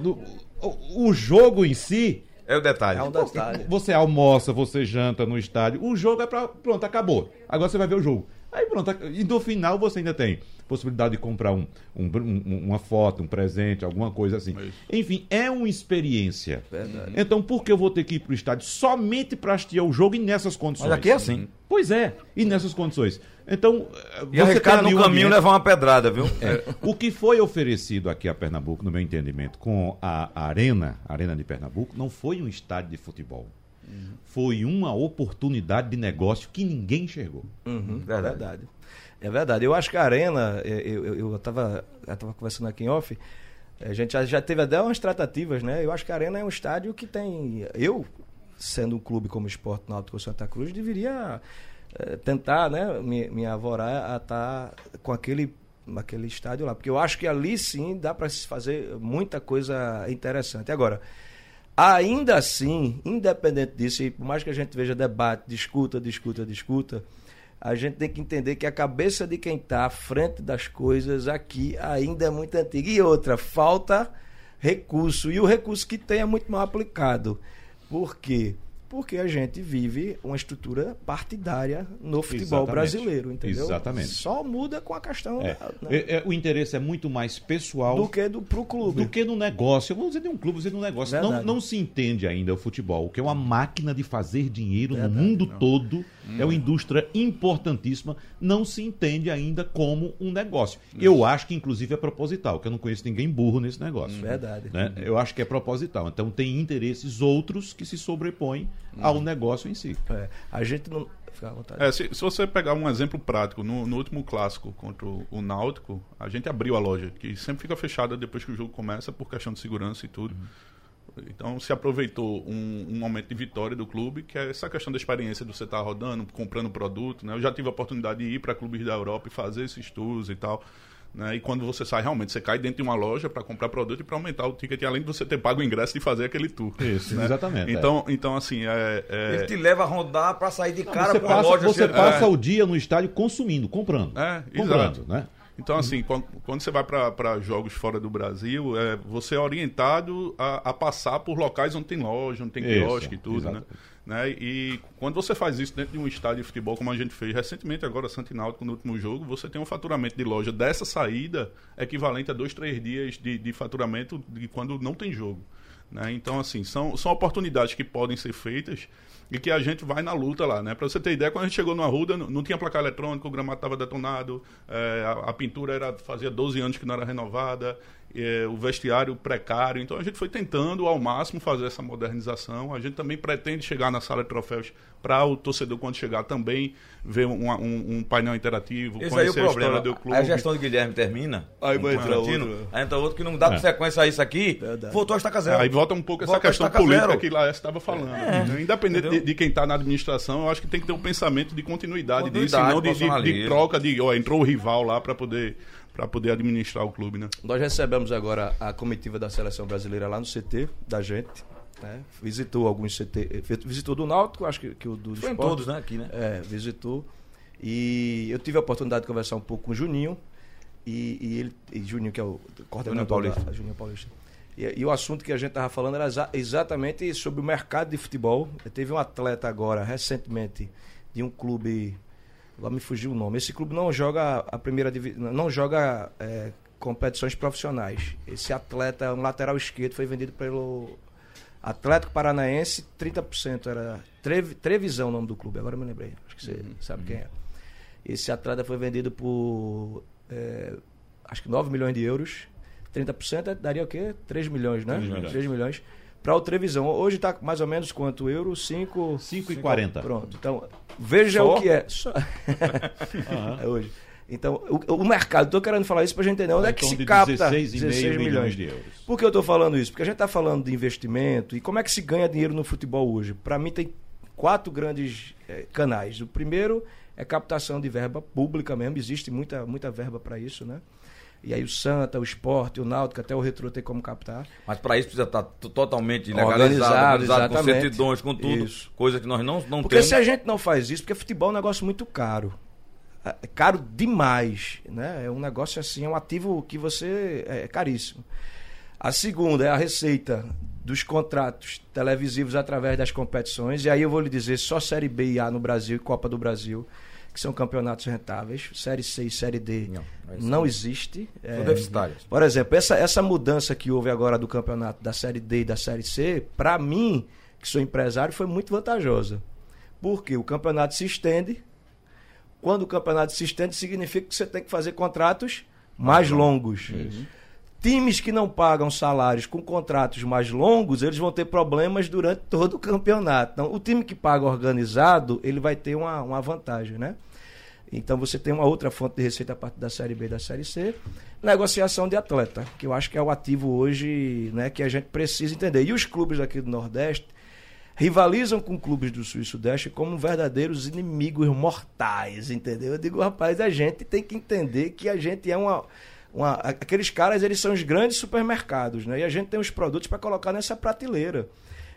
O jogo em si... É o detalhe. É um detalhe. Você almoça, você janta no estádio, o jogo é pra... Pronto, acabou. Agora você vai ver o jogo. Aí pronto, e no final você ainda tem possibilidade de comprar uma foto, um presente, alguma coisa assim. Enfim, é uma experiência. Verdade. Então por que eu vou ter que ir pro estádio somente para assistir o jogo e nessas condições? Mas aqui é assim. Pois é, e nessas condições. Então, e arriscar no caminho levar uma pedrada, viu? O que foi oferecido aqui a Pernambuco, no meu entendimento, com a Arena de Pernambuco, não foi um estádio de futebol. Foi uma oportunidade de negócio que ninguém enxergou. Verdade. É verdade. Eu acho que a Arena, eu estava conversando aqui em off, a gente já teve até umas tratativas, né? Eu acho que a Arena é um estádio que tem... Eu, sendo um clube como o Sport Náutico Santa Cruz, deveria tentar, né, me avorar a estar com aquele estádio lá. Porque eu acho que ali sim dá para se fazer muita coisa interessante. Agora... Ainda assim, independente disso, e por mais que a gente veja debate, discuta, a gente tem que entender que a cabeça de quem está à frente das coisas aqui ainda é muito antiga. E outra, falta recurso. E o recurso que tem é muito mal aplicado. Por quê? Porque a gente vive uma estrutura partidária no futebol brasileiro, entendeu? Exatamente. Só muda com a questão... O interesse é muito mais pessoal... Do que pro clube. Do que no negócio. Vamos dizer de um clube, vamos dizer de um negócio. Não se entende ainda o futebol, que é uma máquina de fazer dinheiro no mundo todo. É uma indústria importantíssima. Não se entende ainda como um negócio. Eu acho que, inclusive, é proposital, que eu não conheço ninguém burro nesse negócio. Verdade. Né? Eu acho que é proposital. Então, tem interesses outros que se sobrepõem ao negócio em si. A gente não... Fica à vontade. Se você pegar um exemplo prático, no último clássico contra o Náutico, a gente abriu a loja, que sempre fica fechada depois que o jogo começa por questão de segurança e tudo. Então se aproveitou um momento de vitória do clube, que é essa questão da experiência de você estar rodando, comprando produto, né? Eu já tive a oportunidade de ir para clubes da Europa e fazer esses tours e tal. Né? E quando você sai, realmente, você cai dentro de uma loja para comprar produto e para aumentar o ticket, além de você ter pago o ingresso de fazer aquele tour. Isso, né? Exatamente. Então assim... Ele te leva a rodar para sair de cara com a loja. Você passa o dia no estádio comprando. Exato. Né? Então, assim, quando você vai para jogos fora do Brasil, você é orientado a passar por locais onde tem loja, onde tem quiosque e tudo, né? E quando você faz isso dentro de um estádio de futebol, como a gente fez recentemente agora, Santa Náutico, no último jogo, você tem um faturamento de loja dessa saída equivalente a 2-3 dias de faturamento de quando não tem jogo. Né? Então, assim, são oportunidades que podem ser feitas e que a gente vai na luta lá, né? Para você ter ideia, quando a gente chegou no Arruda, não tinha placar eletrônico, o gramado estava detonado, a pintura fazia 12 anos que não era renovada, o vestiário precário. Então a gente foi tentando ao máximo fazer essa modernização. A gente também pretende chegar na sala de troféus para o torcedor, quando chegar, também ver um painel interativo, esse conhecer aí o problema. A história do clube. A gestão de Guilherme termina, aí vai entrar outro que não dá sequência a isso aqui, voltou a estaca zero. Aí volta um pouco essa questão política que lá estava falando. Independente de quem está na administração, eu acho que tem que ter um pensamento de continuidade disso, e não de troca, entrou o rival lá para poder administrar o clube, né? Nós recebemos agora a comitiva da Seleção Brasileira lá no CT da gente, né? Visitou alguns CT, visitou do Náutico, acho que o do Foi Sport, em todos, né? Aqui, né? Visitou. E eu tive a oportunidade de conversar um pouco com o Juninho, e Juninho, que é o coordenador Juninho Paulista. E o assunto que a gente estava falando era exatamente sobre o mercado de futebol. Teve um atleta agora, recentemente, de um clube... Agora me fugiu o nome. Esse clube não joga a primeira divisão, não joga competições profissionais. Esse atleta, um lateral esquerdo, foi vendido pelo Atlético Paranaense, 30%. Era Trevisão o nome do clube, agora eu me lembrei. Acho que você sabe quem é. Esse atleta foi vendido por acho que 9 milhões de euros. 30% daria o quê? 3 milhões, né? 3 milhões. Para o Televisão. Hoje está mais ou menos quanto euro? 5,40. Pronto. Então, veja o que é. É hoje. Então, o mercado, estou querendo falar isso para a gente entender onde é que se capta 16 milhões de euros. Por que eu estou falando isso? Porque a gente está falando de investimento e como é que se ganha dinheiro no futebol hoje. Para mim tem 4 grandes canais. O primeiro é captação de verba pública mesmo, existe muita verba para isso, né? E aí o Santa, o Sport, o Náutico, até o Retrô tem como captar. Mas para isso precisa estar totalmente legalizado com certidões, com tudo. Isso. Coisa que nós não temos. Porque se a gente não faz isso, porque futebol é um negócio muito caro. É caro demais, né? É um negócio assim, é um ativo que é caríssimo. A segunda é a receita dos contratos televisivos através das competições. E aí eu vou lhe dizer, só Série B e A no Brasil e Copa do Brasil, que são campeonatos rentáveis. Série C e Série D não existe. São deficitários. Por exemplo, essa mudança que houve agora do campeonato da Série D e da Série C, para mim, que sou empresário, foi muito vantajosa. Porque o campeonato se estende. Quando o campeonato se estende, significa que você tem que fazer contratos mais longos. Times que não pagam salários com contratos mais longos, eles vão ter problemas durante todo o campeonato. Então, o time que paga organizado, ele vai ter uma vantagem, né? Então, você tem uma outra fonte de receita a partir da Série B e da Série C. Negociação de atleta, que eu acho que é o ativo hoje, né, que a gente precisa entender. E os clubes aqui do Nordeste rivalizam com clubes do Sul e Sudeste como verdadeiros inimigos mortais, entendeu? Eu digo, rapaz, a gente tem que entender que a gente é aqueles caras, eles são os grandes supermercados, né? E a gente tem os produtos para colocar nessa prateleira.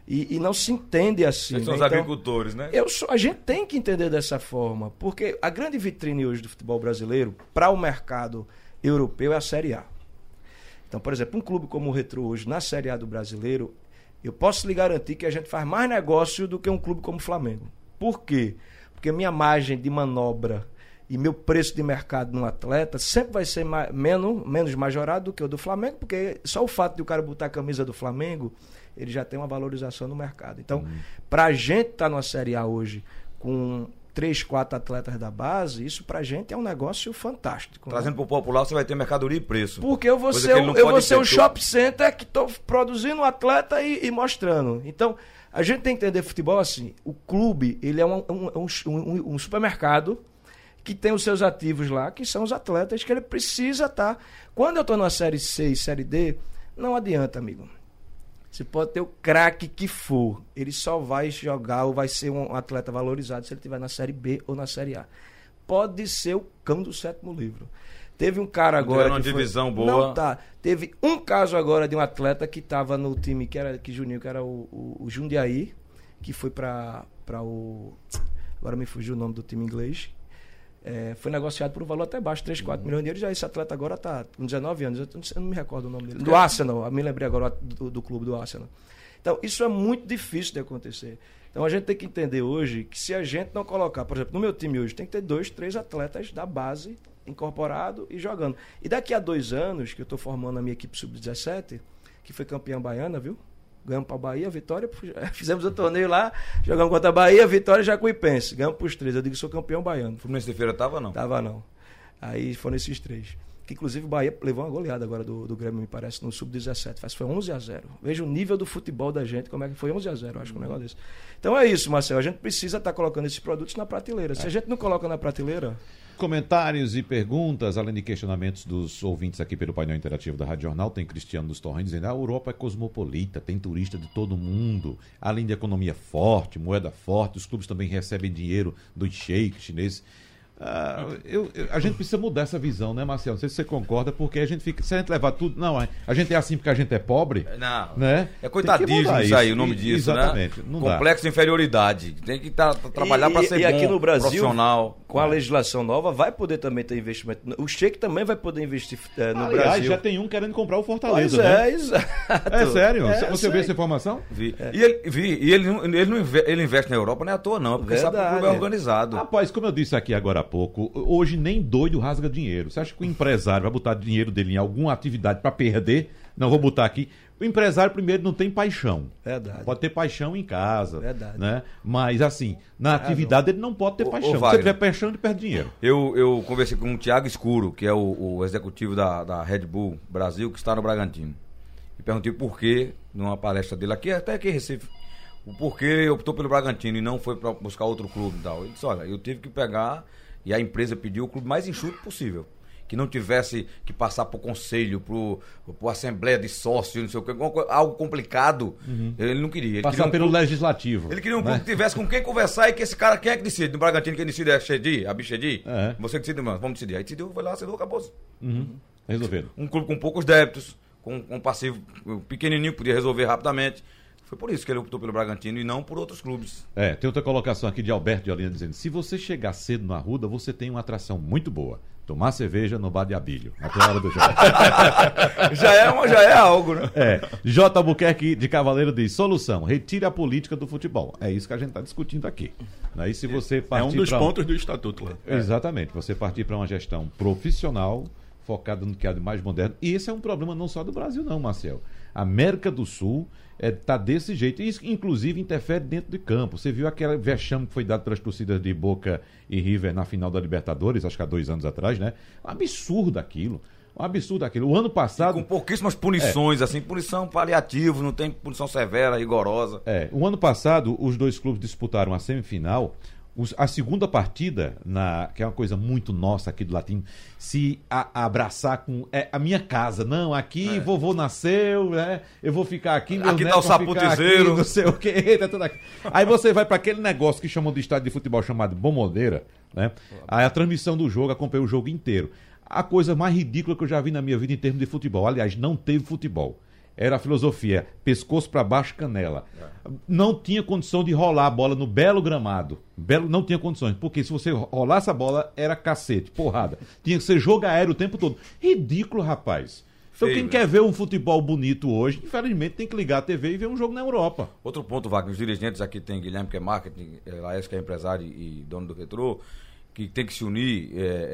E não se entende assim. Eles são os agricultores, né? A gente tem que entender dessa forma, porque a grande vitrine hoje do futebol brasileiro para o mercado europeu é a Série A. Então, por exemplo, um clube como o Retrô hoje, na Série A do brasileiro, eu posso lhe garantir que a gente faz mais negócio do que um clube como o Flamengo. Por quê? Porque minha margem de manobra e meu preço de mercado num atleta sempre vai ser menos majorado do que o do Flamengo, porque só o fato de o cara botar a camisa do Flamengo, ele já tem uma valorização no mercado. Então, pra gente estar numa Série A hoje com 3, 4 atletas da base, isso pra gente é um negócio fantástico. Trazendo pro popular, você vai ter mercadoria e preço. Porque eu vou ser um shopping center que estou produzindo um atleta e mostrando. Então, a gente tem que entender futebol assim. O clube, ele é um supermercado que tem os seus ativos lá, que são os atletas que ele precisa estar. Quando eu estou na Série C e Série D, não adianta, amigo. Você pode ter o craque que for, ele só vai jogar ou vai ser um atleta valorizado se ele estiver na Série B ou na Série A. Pode ser o cão do 7º livro. Teve um cara agora... uma divisão boa. Não, tá. Teve um caso agora de um atleta que estava no time, que era o Jundiaí, que foi para o... Agora me fugiu o nome do time inglês. Foi negociado por um valor até baixo, 3, 4 milhões de euros. Já esse atleta agora está com 19 anos. Eu não me recordo o nome dele. Do Arsenal. Eu me lembrei agora do clube do Arsenal. Então, isso é muito difícil de acontecer. Então, a gente tem que entender hoje que se a gente não colocar... Por exemplo, no meu time hoje, tem que ter 2, 3 atletas da base incorporado e jogando. E daqui a 2 anos, que eu estou formando a minha equipe sub-17, que foi campeã baiana, viu? Ganhamos para a Bahia, Vitória, fizemos o torneio lá, jogamos contra a Bahia, Vitória e Jacuipense. Ganhamos para os 3. Eu digo que sou campeão baiano. Fluminense de Feira estava não? Estava não. Aí foram esses 3. Que inclusive o Bahia levou uma goleada agora do Grêmio, me parece, no Sub-17. Foi 11-0. Veja o nível do futebol da gente, como é que foi 11-0, eu acho que um negócio desse. Então é isso, Marcelo. A gente precisa estar colocando esses produtos na prateleira. Se a gente não coloca na prateleira... Comentários e perguntas, além de questionamentos dos ouvintes aqui pelo painel interativo da Rádio Jornal, tem Cristiano dos Torrentes dizendo: a Europa é cosmopolita, tem turista de todo mundo, além de economia forte, moeda forte, os clubes também recebem dinheiro dos sheiks chineses. A gente precisa mudar essa visão, né, Marcelo? Não sei se você concorda, porque a gente fica. Se a gente levar tudo. Não, a gente é assim porque a gente é pobre. Não. Né? É coitadismo isso aí, o nome disso. Exatamente. Né? Não Complexo de inferioridade. Tem que trabalhar para ser bom, aqui no Brasil, profissional. Com a legislação nova, vai poder também ter investimento. O sheik também vai poder investir no Brasil. Já tem um querendo comprar o Fortaleza. Pois né? Exato. É sério? Você viu essa informação? Vi. E ele investe na Europa, não é à toa, não, porque sabe que o clube é organizado. Rapaz, como eu disse aqui agora há pouco, hoje nem doido rasga dinheiro. Você acha que o empresário vai botar dinheiro dele em alguma atividade para perder? Não, vou botar aqui. O empresário, primeiro, não tem paixão. Verdade. Pode ter paixão em casa. Verdade. Né? Mas, assim, na atividade ele não pode ter paixão. Se Wagner, ele tiver paixão, ele perde dinheiro. Eu conversei com o Thiago Escuro, que é o executivo da Red Bull Brasil, que está no Bragantino. E perguntei por que, numa palestra dele aqui, até aqui em Recife, o porquê optou pelo Bragantino e não foi para buscar outro clube e tal. Ele disse, olha, eu tive que pegar, e a empresa pediu o clube mais enxuto possível. Que não tivesse que passar por conselho, por assembleia de sócios, não sei o que, algo complicado, ele não queria. Ele Passar queria pelo legislativo. Ele queria um clube que tivesse com quem conversar e que esse cara, quem é que decide? No Bragantino, quem decide é Chedi, a Bichedi? Você decide, mano, vamos decidir. Aí decidiu, foi lá, assinou, acabou. Resolveram. Um clube com poucos débitos, com um passivo pequenininho, que podia resolver rapidamente. Foi por isso que ele optou pelo Bragantino e não por outros clubes. Tem outra colocação aqui de Alberto de Olinda dizendo: se você chegar cedo na Arruda, você tem uma atração muito boa. Tomar cerveja no bar de Abílio. Até a hora do jogo. já é algo, né? J. Albuquerque de Cavaleiro diz: solução, retire a política do futebol. É isso que a gente está discutindo aqui. Aí, se você partir um dos pontos do estatuto lá. Exatamente. Você partir para uma gestão profissional, focada no que há de mais moderno. E esse é um problema não só do Brasil, não, Marcel. A América do Sul está desse jeito. Isso, inclusive, interfere dentro de campo. Você viu aquele vexame que foi dado pelas torcidas de Boca e River na final da Libertadores, acho que há 2 anos atrás, né? Um absurdo aquilo. O ano passado... E com pouquíssimas punições, assim, punição paliativa, não tem punição severa, rigorosa. O ano passado, os 2 clubes disputaram a semifinal. A segunda partida, que é uma coisa muito nossa aqui do Latino, se abraçar com a minha casa. Não, aqui vovô nasceu, né? Eu vou ficar aqui. Aqui tá o saputizeiro. Não sei o quê. Tá tudo aqui. Aí você vai para aquele negócio que chamam de estádio de futebol chamado Bomboneira, né? Aí a transmissão do jogo, acompanhei o jogo inteiro. A coisa mais ridícula que eu já vi na minha vida em termos de futebol. Aliás, não teve futebol. Era a filosofia, pescoço para baixo, canela. Não tinha condição de rolar a bola no belo gramado. Não tinha condições, porque se você rolasse a bola, era cacete, porrada. Tinha que ser jogo aéreo o tempo todo. Ridículo, rapaz. Então quem quer ver um futebol bonito hoje, infelizmente tem que ligar a TV e ver um jogo na Europa. Outro ponto, Wagner, os dirigentes aqui tem Guilherme, que é marketing, Laércio, que é empresário e dono do Retrô, que tem que se unir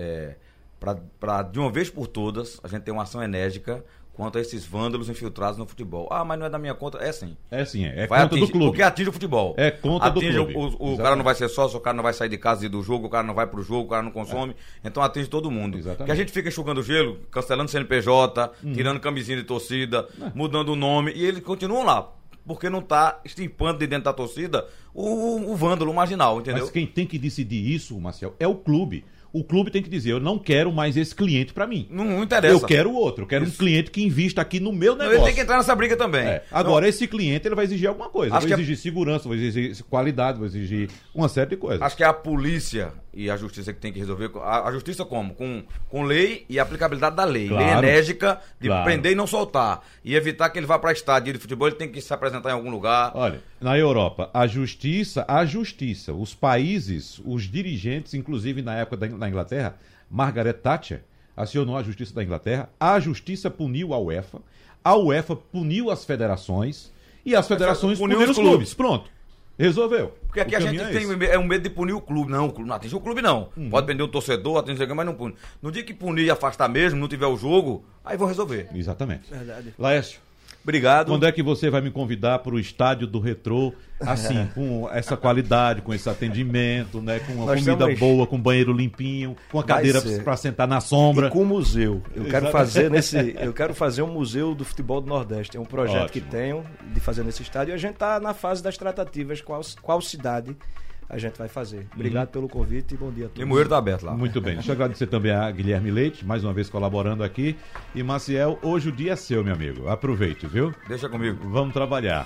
para de uma vez por todas, a gente ter uma ação enérgica quanto a esses vândalos infiltrados no futebol. Mas não é da minha conta. É sim. É vai conta do clube. Porque atinge o futebol. É conta do clube. O cara não vai ser sócio, o cara não vai sair de casa e ir do jogo, o cara não vai pro jogo, o cara não consome. Então atinge todo mundo. Exatamente. Porque a gente fica enxugando gelo, cancelando CNPJ, tirando camisinha de torcida, mudando o nome, e eles continuam lá. Porque não está extirpando de dentro da torcida o vândalo, o marginal, entendeu? Mas quem tem que decidir isso, Marcel, é o clube. O clube tem que dizer: eu não quero mais esse cliente para mim. Não interessa. Eu quero outro. Eu quero um cliente que invista aqui no meu negócio. Ele tem que entrar nessa briga também. Agora, esse cliente ele vai exigir alguma coisa. Vai exigir segurança, vai exigir qualidade, vai exigir uma série de coisas. Acho que é a polícia e a justiça que tem que resolver. A justiça como? Com lei e aplicabilidade da lei. Claro. Lei enérgica de prender e não soltar. E evitar que ele vá para estádio de futebol, ele tem que se apresentar em algum lugar. Olha, na Europa, a justiça, os países, os dirigentes, inclusive na época da Inglaterra, Margaret Thatcher acionou a justiça da Inglaterra, a justiça puniu a UEFA puniu as federações e as federações puniram os clubes. Pronto. Resolveu. Porque aqui a gente tem um medo de punir o clube. Não, o clube não atinge o clube, não. Pode prender o torcedor, atingir, mas não pune. No dia que punir e afastar mesmo, não tiver o jogo, aí vão resolver. Exatamente. Verdade. Laércio, obrigado. Quando é que você vai me convidar para o estádio do Retrô, assim, com essa qualidade, com esse atendimento, né, com uma comida boa, com banheiro limpinho, com a cadeira para sentar na sombra. E com museu. Eu quero fazer um museu do futebol do Nordeste. É um projeto que tenho de fazer nesse estádio e a gente está na fase das tratativas, qual cidade a gente vai fazer. Obrigado pelo convite e bom dia a todos. E o Moeiro está aberto lá. Muito bem. Deixa eu agradecer também a Guilherme Leite, mais uma vez colaborando aqui. E Maciel, hoje o dia é seu, meu amigo. Aproveite, viu? Deixa comigo. Vamos trabalhar.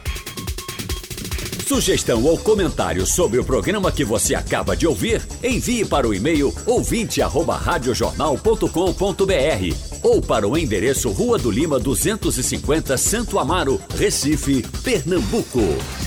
Sugestão ou comentário sobre o programa que você acaba de ouvir, envie para o e-mail ouvinte@radiojornal.com.br ou para o endereço Rua do Lima 250, Santo Amaro, Recife, Pernambuco.